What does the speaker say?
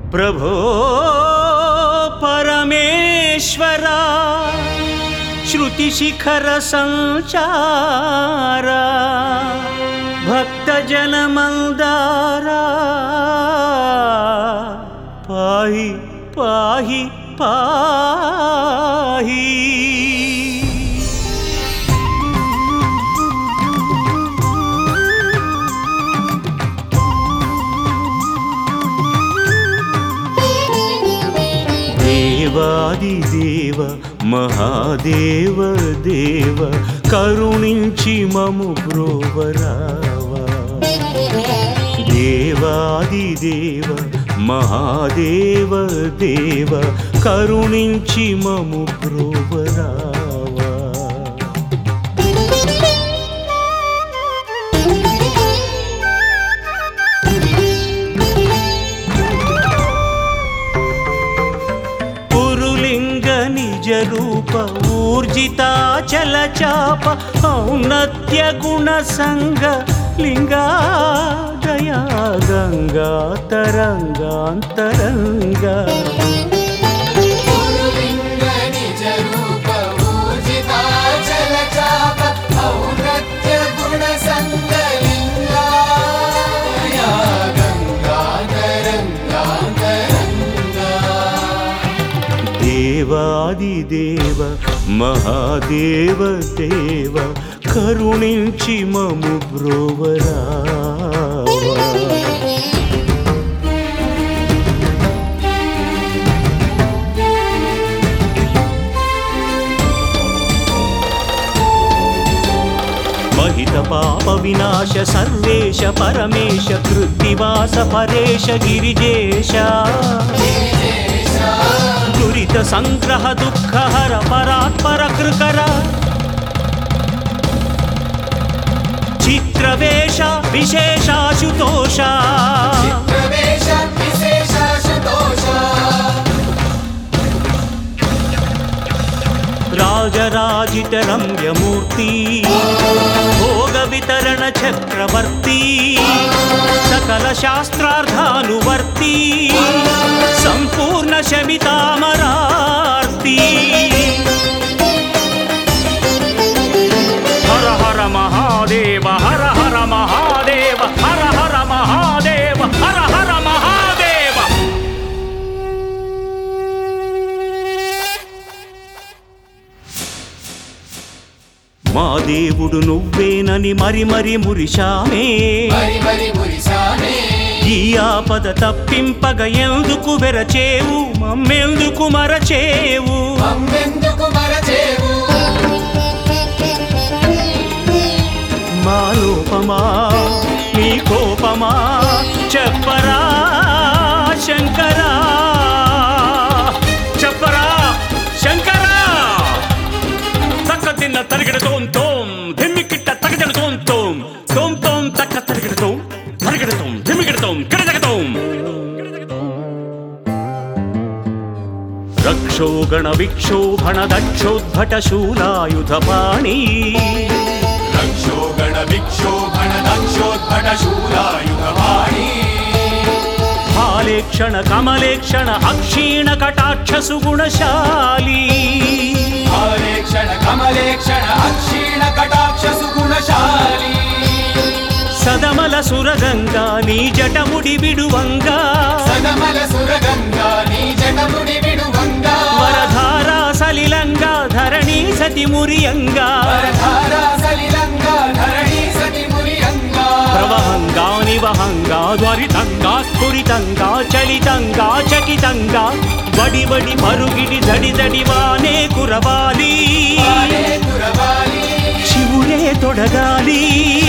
प्रभो परमेश्वरा श्रुतिशिखर संचारा भक्तजनमन्दारा पाहि पाहि पाहि। దేవాదిదేవ మహాదేవ దేవ కరుణించి మము బ్రోవరావా। దేవాదిదేవ మహాదేవ దేవ కరుణించి మము బ్రోవరావా। रूप ऊर्जिताचल चाप औन्नत्य गुण संग लिंगा दया गंगा तरंगांतरंगा। దేవాదిదేవ మహాదేవ దేవ కరుణించి మము బ్రోవరావా। महित पाप विनाश सर्वेश परमेश कृत्तिवास परेश गिरिजेश। दुरित संग्रह दुःख हर परात्पर कृकर चित्रवेश विशेषाशुतोष। राजराजित रम्यमूर्ति भोग वितरण चक्रवर्ती सकल शास्त्रार्थानुवर्ती संपूर्ण शमितामरार्ति। हर हर महादेव हर हर महादेव हर हर महादेव हर हर महादेव। మా దేవుడు నువ్వేనని మరి మరి మురిశామే। ఈ ఆపద తప్పింపగ ఎందుకు వెరచేవు మమ్మెందుకు మరచేవు। మా లోపమా నీ కోపమా చెప్పరా శంకరా చెప్పరా శంకరా। తక్క తిన్న తరిగడతోం తోం ధిమ్మికిట్ట తగజడ తోం తోం తోం తోం తక్క తరిగడతోం తరిగడతోం ధిమ్మికిడతోం కడజగతోం। రక్షోగణ విక్షోభణ దక్షోద్భట శూలాయుధపాణి। రక్షోగణ విక్షోభణ దక్షోద్భట శూలాయుధపాణి। హాలేక్షణ కమలేక్షణ అక్షీణ కటాక్ష సుగుణశాలి। హాలేక్షణ కమలేక్షణ అక్షీణ కటాక్ష సుగుణశాలి। సదమల సురగంగా నీ జటముడి విడువంగా సదమల సురగంగా నీ జటముడి విడువంగా। వరధారా సలిలంగా ధరణి సతి మురియంగా వరధారా సలిలంగా ధరణి సతి మురియంగా। ప్రవహంగా నివహంగా ధ్వరితంగా స్ఫురితంగా చలితంగా చకితంగా వడి వడి పరుగిడి దడి దడి వానే కురవాలి శివుడే తొడగాలి।